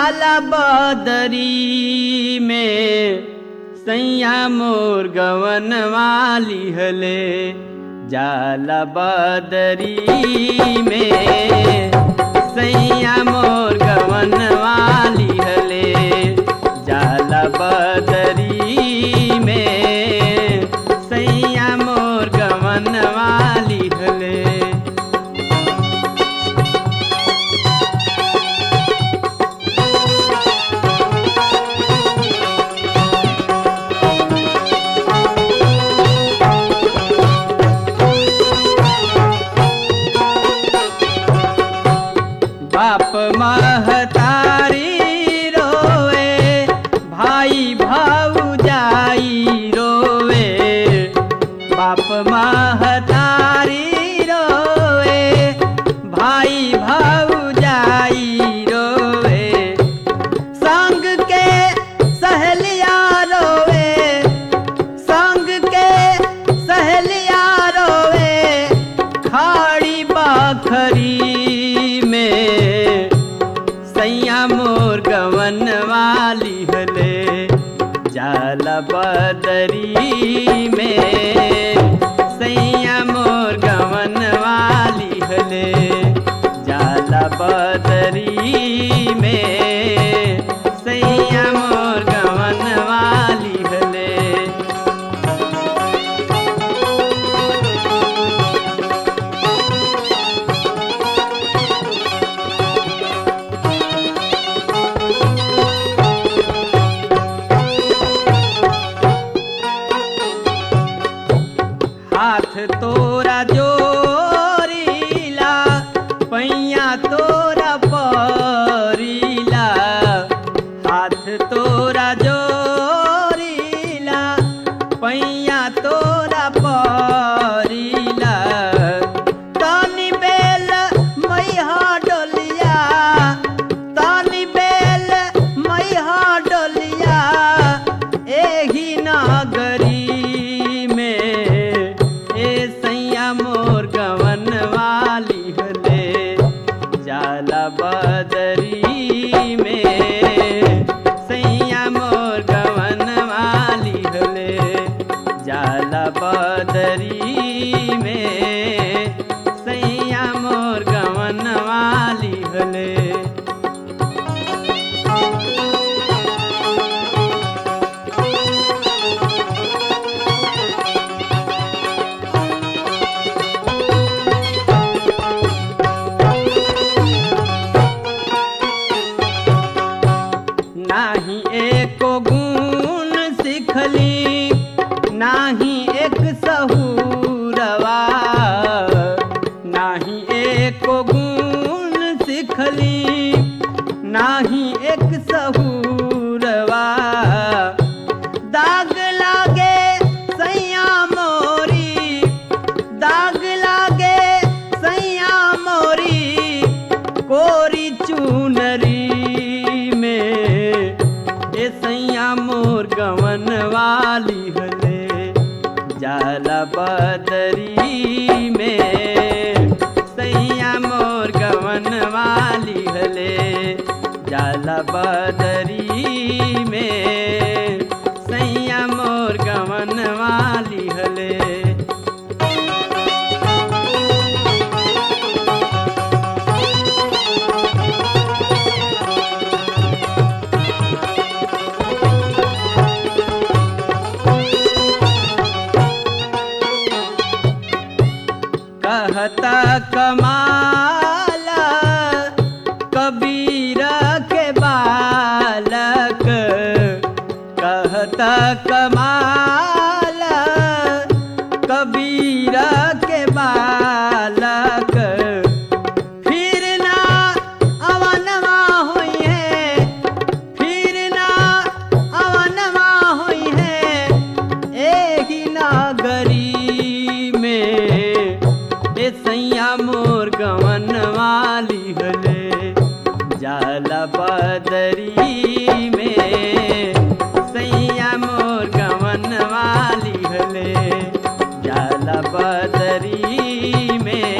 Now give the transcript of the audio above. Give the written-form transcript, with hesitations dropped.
जाला बदरी में सैया मोर गवनवा लिहले। जाला बदरी में सैया मोर गवनवा लिहले। जाला बदरी में सैया मोर गवनवा लिहले। बाप महतारी रोवे, भाई भाऊजाई रोवे। बाप महतारी रोवे, भाई भाऊजाई रोवे। संग के सहेलिया रोवे, संग के सहेलिया रोवे। खाड़ी बाखरी सैया मोर गवनवा लिहले। जाला बदरी में सैया मोर गवनवा लिहले। जाला बदरी में सैया मोर गवनवा लिहले। हाथ तोरा जोरीला, पैया तोरा परीला। हाथ तोरा जोरीला, पैया तोरा परीला। तानी बेल मैहा डोलिया, तानी बेल मैहा डोलिया। एही नागरी मोर गवनवा लिहले। जाला बदरी में सैया मोर गवनवा लिहले। जाला बदरी में सैया मोर गवनवा लिहले। नाही एको गुण सिखली, नाही एक सहूरवा। नाही एको गुण सिखली, नाही एक सहूरवा। दाग लागे सैया मोरी, दाग लागे सैया मोरी। कोरी चुनरी सैया मोर गवनवा लिहले। जाला बदरी में सैया मोर गवनवा लिहले। जाला बदरी में सैया मोर गवनवा लिहले। कहता कमाला कबीर के बालक। कहता कमाला कबीर के बालक। फिर ना अवनवा हुई है, फिर ना अवनवा हुई है। एही नागरी सैया मोर गवनवा लिहले। जाला बदरी में सैया मोर गवनवा लिहले। जाला बदरी में